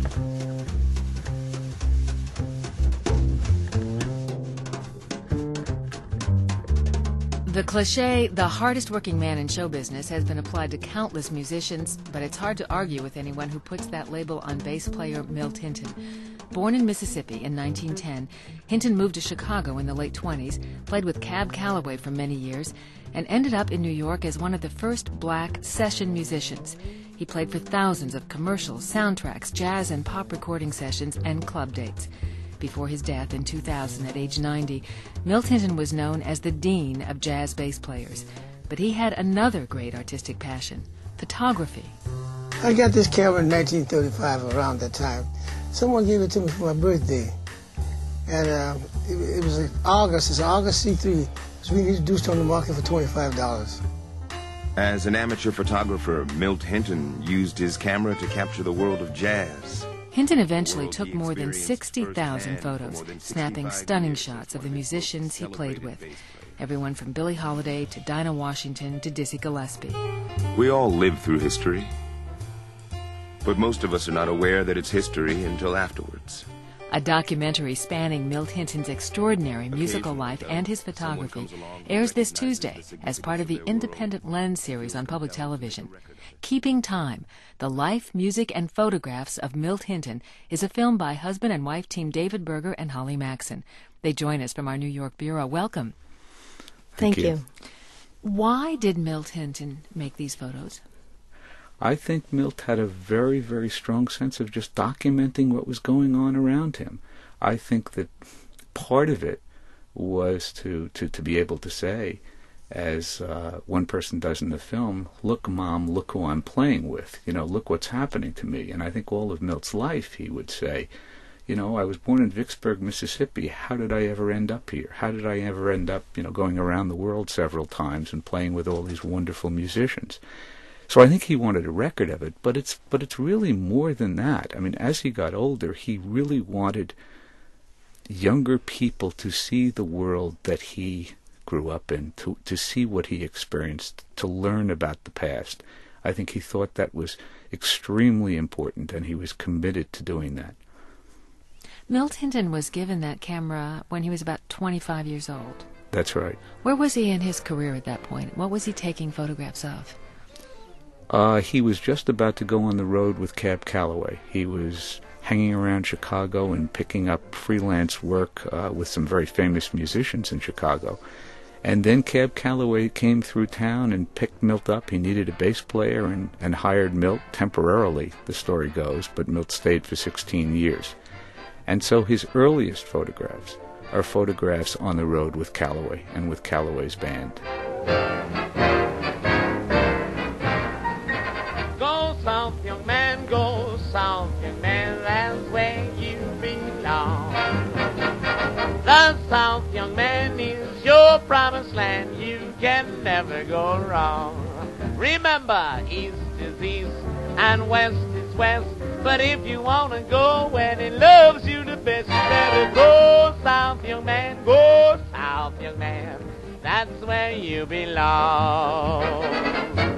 The cliché, the hardest working man in show business, has been applied to countless musicians, but it's hard to argue with anyone who puts that label on bass player Milt Hinton. Born in Mississippi in 1910, Hinton moved to Chicago in the late 20s, played with Cab Calloway for many years, and ended up in New York as one of the first black session musicians. He played for thousands of commercials, soundtracks, jazz and pop recording sessions, and club dates. Before his death in 2000 at age 90, Milt Hinton was known as the dean of jazz bass players. But he had another great artistic passion, photography. I got this camera in 1935, around that time. Someone gave it to me for my birthday. And it was in August. It's an August C3. It was reintroduced on the market for $25. As an amateur photographer, Milt Hinton used his camera to capture the world of jazz. Hinton eventually took more than 60,000 photos, snapping stunning shots of the musicians he played with. Everyone from Billie Holiday to Dinah Washington to Dizzy Gillespie. We all live through history, but most of us are not aware that it's history until afterwards. A documentary spanning Milt Hinton's extraordinary musical life and his photography airs this Tuesday as part of the Independent Lens series on public television. Keeping Time, the life, music, and photographs of Milt Hinton is a film by husband and wife team David Berger and Holly Maxson. They join us from our New York bureau. Welcome. Thank you. Why did Milt Hinton make these photos? I think Milt had a very, very strong sense of just documenting what was going on around him. I think that part of it was to be able to say, as one person does in the film, look, Mom, look who I'm playing with. You know, look what's happening to me. And I think all of Milt's life he would say, you know, I was born in Vicksburg, Mississippi. How did I ever end up here? How did I ever end up, you know, going around the world several times and playing with all these wonderful musicians? So I think he wanted a record of it, but it's really more than that. I mean, as he got older, he really wanted younger people to see the world that he grew up in, to see what he experienced, to learn about the past. I think he thought that was extremely important, and he was committed to doing that. Milt Hinton was given that camera when he was about 25 years old. That's right. Where was he in his career at that point? What was he taking photographs of? He was just about to go on the road with Cab Calloway. He was hanging around Chicago and picking up freelance work with some very famous musicians in Chicago. And then Cab Calloway came through town and picked Milt up. He needed a bass player and hired Milt temporarily, the story goes, but Milt stayed for 16 years. And so his earliest photographs are photographs on the road with Calloway and with Calloway's band. South, young man, go south, young man, that's where you belong. The South, young man, is your promised land, you can never go wrong. Remember, east is east and west is west, but if you want to go where it loves you the best, you better go south, young man, go south, young man, that's where you belong.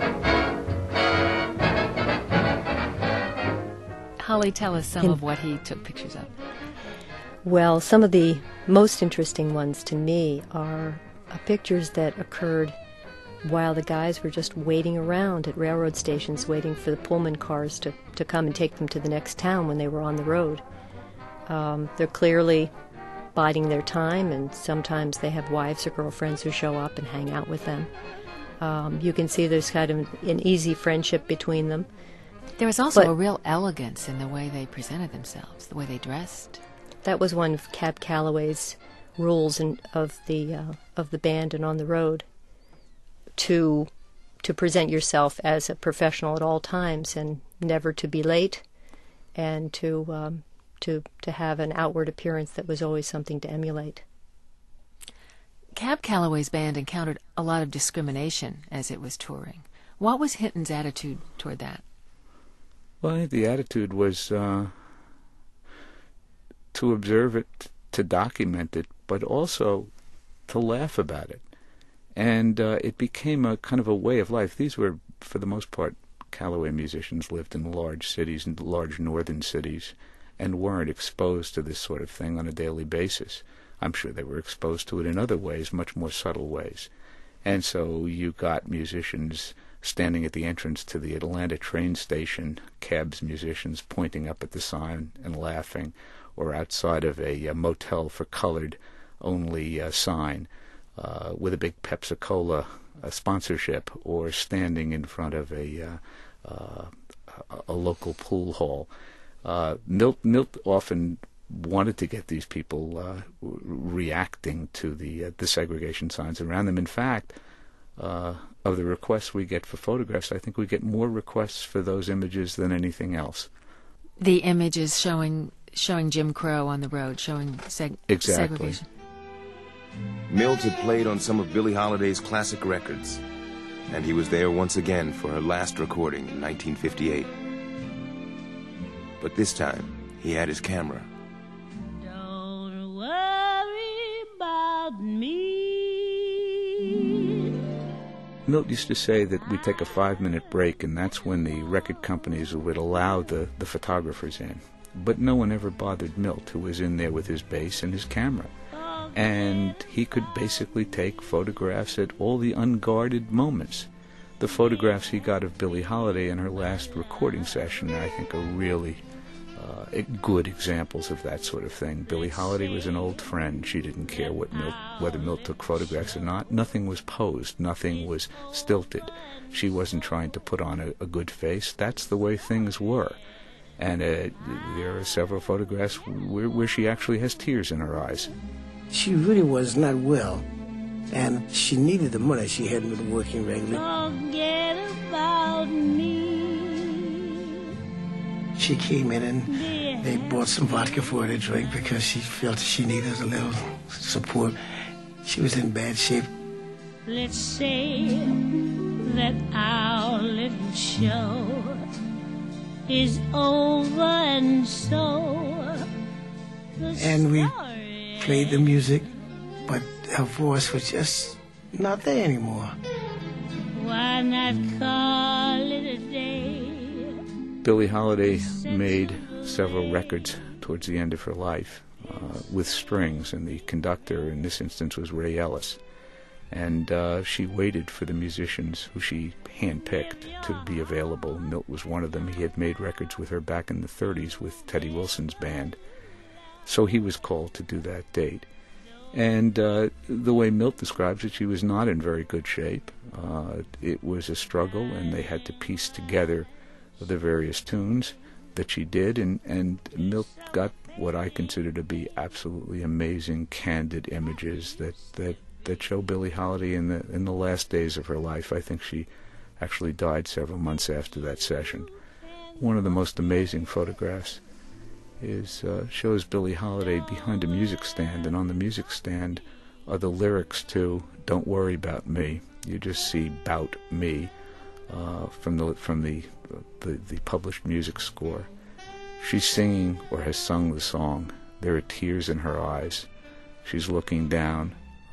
Holly, tell us some of what he took pictures of. Well, some of the most interesting ones to me are pictures that occurred while the guys were just waiting around at railroad stations, waiting for the Pullman cars to come and take them to the next town when they were on the road. They're clearly biding their time, and sometimes they have wives or girlfriends who show up and hang out with them. You can see there's kind of an easy friendship between them. There was also a real elegance in the way they presented themselves, the way they dressed. That was one of Cab Calloway's rules of the band and on the road, to present yourself as a professional at all times and never to be late, and to have an outward appearance that was always something to emulate. Cab Calloway's band encountered a lot of discrimination as it was touring. What was Hinton's attitude toward that? Well, I think the attitude was to observe it, to document it, but also to laugh about it. And it became a kind of a way of life. These were, for the most part, Calloway musicians lived in large cities, in large northern cities, and weren't exposed to this sort of thing on a daily basis. I'm sure they were exposed to it in other ways, much more subtle ways. And so you got musicians standing at the entrance to the Atlanta train station, cabs musicians pointing up at the sign and laughing, or outside of a motel for colored-only sign with a big Pepsi-Cola sponsorship, or standing in front of a local pool hall. Milt often wanted to get these people reacting to the segregation signs around them. In fact, of the requests we get for photographs, I think we get more requests for those images than anything else. The images showing Jim Crow on the road, showing segregation. Milt had played on some of Billie Holiday's classic records, and he was there once again for her last recording in 1958. But this time, he had his camera. Don't worry about me. Milt used to say that we'd take a 5-minute break, and that's when the record companies would allow the photographers in. But no one ever bothered Milt, who was in there with his bass and his camera. And he could basically take photographs at all the unguarded moments. The photographs he got of Billie Holiday in her last recording session, I think, are really good examples of that sort of thing. Billie Holiday was an old friend. She didn't care whether Milt took photographs or not. Nothing was posed. Nothing was stilted. She wasn't trying to put on a good face. That's the way things were. And there are several photographs where she actually has tears in her eyes. She really was not well, and she needed the money. She hadn't been working regularly. Forget about me. She came in and they bought some vodka for her to drink because she felt she needed a little support. She was in bad shape. Let's say that our little show is over, and so and we played the music, but her voice was just not there anymore. Why not call it a day? Billie Holiday made several records towards the end of her life with strings, and the conductor in this instance was Ray Ellis. And she waited for the musicians who she handpicked to be available. Milt was one of them. He had made records with her back in the 30s with Teddy Wilson's band. So he was called to do that date. And the way Milt describes it, she was not in very good shape. It was a struggle, and they had to piece together the various tunes that she did. And Milt got what I consider to be absolutely amazing, candid images that show Billie Holiday in the last days of her life. I think she actually died several months after that session. One of the most amazing photographs shows Billie Holiday behind a music stand, and on the music stand are the lyrics to "Don't Worry About Me." You just see "Bout Me" from the published music score. She's singing or has sung the song. There are tears in her eyes. She's looking down.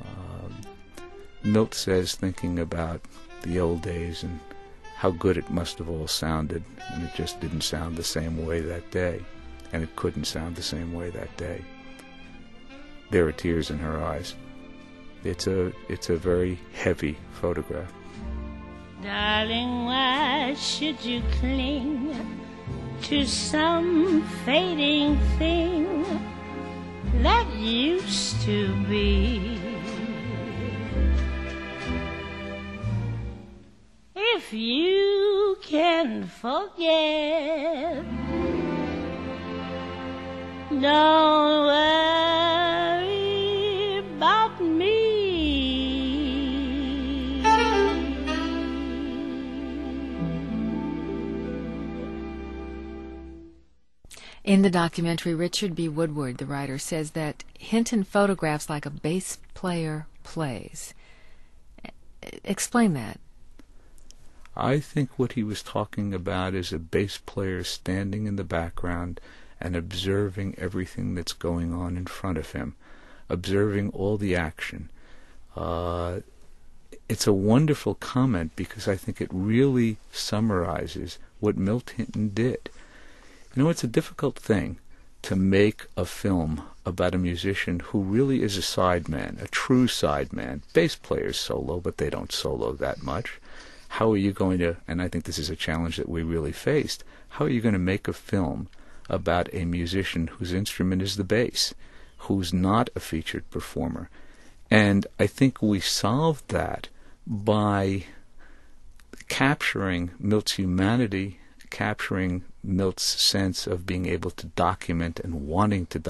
Milt says, thinking about the old days and how good it must have all sounded, and it just didn't sound the same way that day, and it couldn't sound the same way that day. There are tears in her eyes. It's a very heavy photograph. Darling, why should you cling to some fading thing that used to be? If you can forget, don't worry about me. In the documentary, Richard B. Woodward, the writer, says that Hinton photographs like a bass player plays. Explain that. I think what he was talking about is a bass player standing in the background and observing everything that's going on in front of him, observing all the action. it's a wonderful comment because I think it really summarizes what Milt Hinton did. You know, it's a difficult thing to make a film about a musician who really is a sideman, a true sideman. Bass players solo, but they don't solo that much. How are you going to, and I think this is a challenge that we really faced, how are you going to make a film about a musician whose instrument is the bass, who's not a featured performer? And I think we solved that by capturing Milt's humanity, capturing Milt's sense of being able to document and wanting to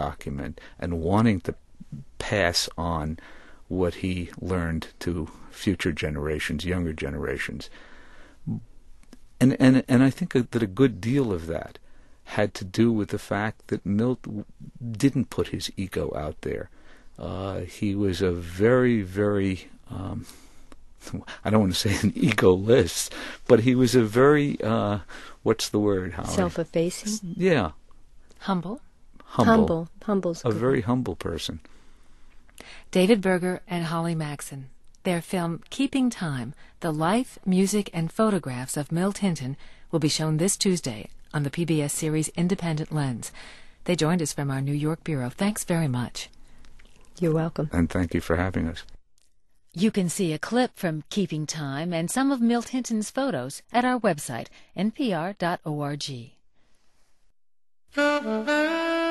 pass on what he learned to future generations, younger generations. And I think that a good deal of that had to do with the fact that Milt didn't put his ego out there. He was a very, very, I don't want to say an egoless, but he was a very, what's the word, Holly? Self-effacing? Yeah. Humble. Humble's a very humble person. David Berger and Holly Maxson. Their film Keeping Time, The Life, Music, and Photographs of Milt Hinton will be shown this Tuesday on the PBS series Independent Lens. They joined us from our New York bureau. Thanks very much. You're welcome. And thank you for having us. You can see a clip from Keeping Time and some of Milt Hinton's photos at our website, npr.org.